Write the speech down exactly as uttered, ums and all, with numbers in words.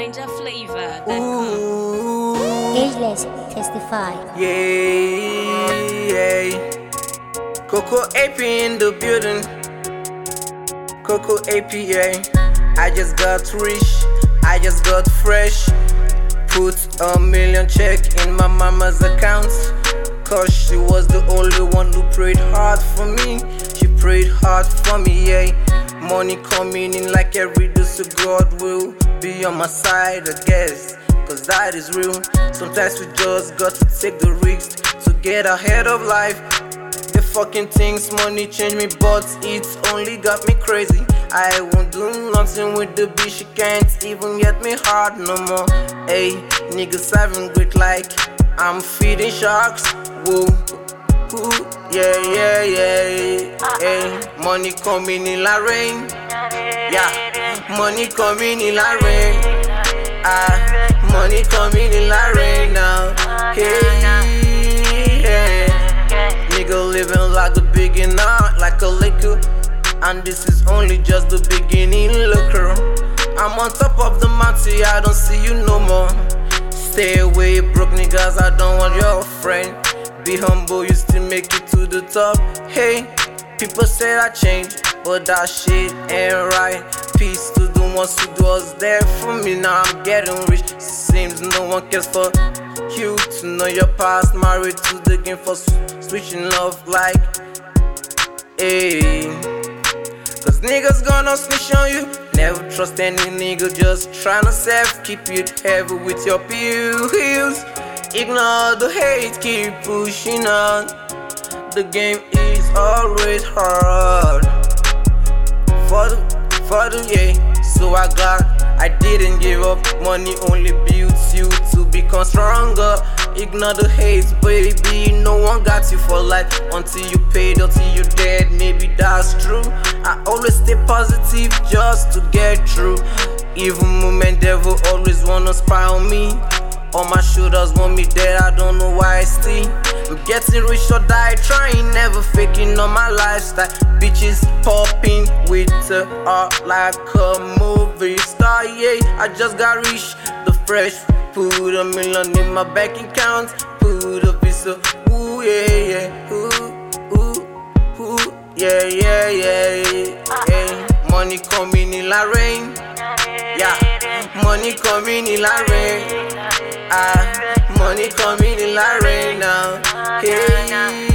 Ninja flavor dot com. Ageless testify. Yeah, Coco A P in the building. Coco A P, yeah. I just got rich, I just got fresh. Put a million check in my mama's account, cause she was the only one who prayed hard for me. She prayed hard for me, yeah. Money coming in like every day, so God will be on my side, I guess, cause that is real. Sometimes we just got to take the risk to get ahead of life. The fucking things money change me, but it's only got me crazy. I won't do nothing with the bitch, she can't even get me hard no more. Hey, niggas having great like I'm feeding sharks. Whoa, who? Yeah, yeah, yeah. Hey, money coming in la rain. Yeah, money coming in la rain. Ah, money coming in la rain now. Hey, yeah. Nigga living like a beginner, like a liquor. And this is only just the beginning, look her. I'm on top of the mountain, I don't see you no more. Stay away, broke niggas, I don't want your friend. Be humble, you still make it to the top. Hey, people say I changed, but that shit ain't right. Peace to the ones who was there for me, now I'm getting rich. Seems no one cares for you to know your past. Married to the game for switching love like, hey. Cause niggas gonna snitch on you. Never trust any nigga, just tryna self. Keep it heavy with your pills. Ignore the hate, keep pushing on. The game is always hard. For the, for the, yeah. So I got, I didn't give up. Money only builds you to become stronger. Ignore the hate, baby, no one got you for life. Until you paid, until you dead, maybe that's true. I always stay positive just to get through. Even moment devil always wanna spy on me. All my shooters want me dead, I don't know why I still. I'm getting rich or die trying, never faking on my lifestyle. Bitches popping with her art like a movie star, yeah. I just got rich, the fresh. Put a million in my bank account, put a visa, ooh yeah yeah, ooh, ooh, ooh, yeah yeah yeah, yeah. Money coming in la rain, yeah. Money coming in la rain, ah. Money coming in la rain now, hey.